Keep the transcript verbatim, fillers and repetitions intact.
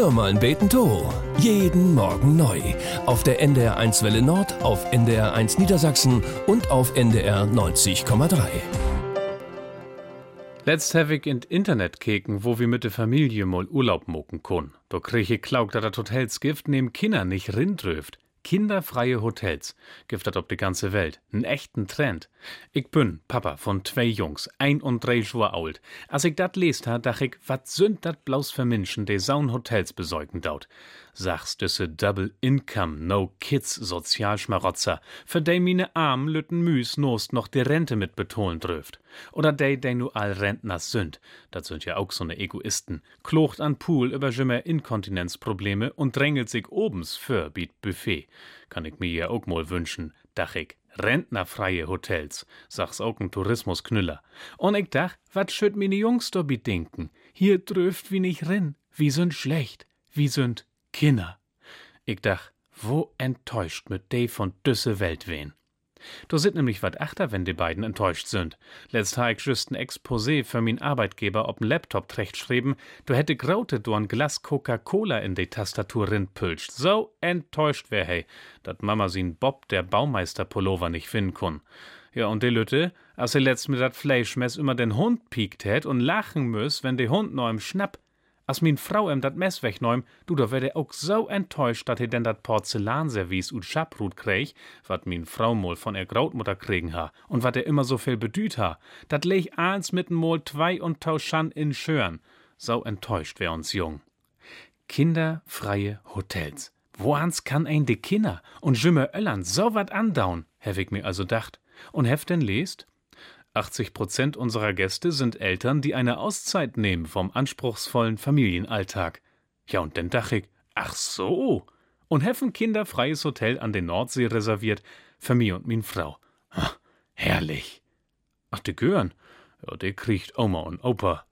Hör mal beten to. Jeden Morgen neu. Auf der N D R eins Welle Nord, auf N D R eins Niedersachsen und auf N D R neunzig Komma drei. Letzt have ich in Internet keken, wo wir mit der Familie mal Urlaub moken können. Da krieg ich klaug, dass das Hotels gibt, nehmen Kinder nicht rindröft. Kinderfreie Hotels. Gibt das ob die ganze Welt. N echten Trend. Ich bin Papa von zwei Jungs, ein und drei Jahre alt. Als ich dat lest ha, dach ich, wat sünd dat bloß für Menschen, die saun Hotels besorgen daut. Sagst düsse Double Income, No Kids Sozialschmarotzer, für de mine arm lütten Müs nost noch die Rente mit betonen dröft. Oder de, de nu all Rentners sünd, dat sind ja auch so ne Egoisten, klocht an Pool über jimmer Inkontinenzprobleme und drängelt sich obens für biet Buffet. Kann ich mir ja auch mal wünschen, dach ich. Rentnerfreie Hotels, sag's auch ein Tourismusknüller. Und ich dach, wat schütt mine Jungs do denken? Hier dröft wie nicht rin, wie sind schlecht, wie sind Kinder. Ich dach, wo enttäuscht mit de von düsse Welt wen? Da sit nämlich wat achter, wenn die beiden enttäuscht sind. Letzt ha ich just ein Exposé für min Arbeitgeber ob'n Laptop trechtschreiben, du hätte graute do ein Glas Coca-Cola in de Tastatur rinpülscht. So enttäuscht wär hey, dat Mama sin Bob der Baumeister-Pullover nicht finden kun. Ja, und de Lütte, als sie letzt mit dat Fleischmess immer den Hund piekt hätt und lachen müss, wenn de Hund noch im Schnapp. Als min Frau ihm dat Mess wegneum, du, da wär auch so enttäuscht, dat he denn dat Porzellanservice ut Schabrut krieg, wat min Frau mol von er Grautmutter kriegen ha, und wat er immer so viel bedüht ha. Dat leg eins mit'n mol zwei und tauschan in Schören. So enttäuscht wär uns jung. Kinderfreie Hotels. Woans kann ein de Kinder und jümmer Öllern so wat andaun, hab ich mir also dacht. Und heft denn lest? achtzig Prozent unserer Gäste sind Eltern, die eine Auszeit nehmen vom anspruchsvollen Familienalltag. Ja, und dann dach ich, ach so. Und heffen kinderfreies Hotel an der Nordsee reserviert, für mich und min Frau. Ach, herrlich. Ach, de Gören, ja, de kriegt Oma und Opa.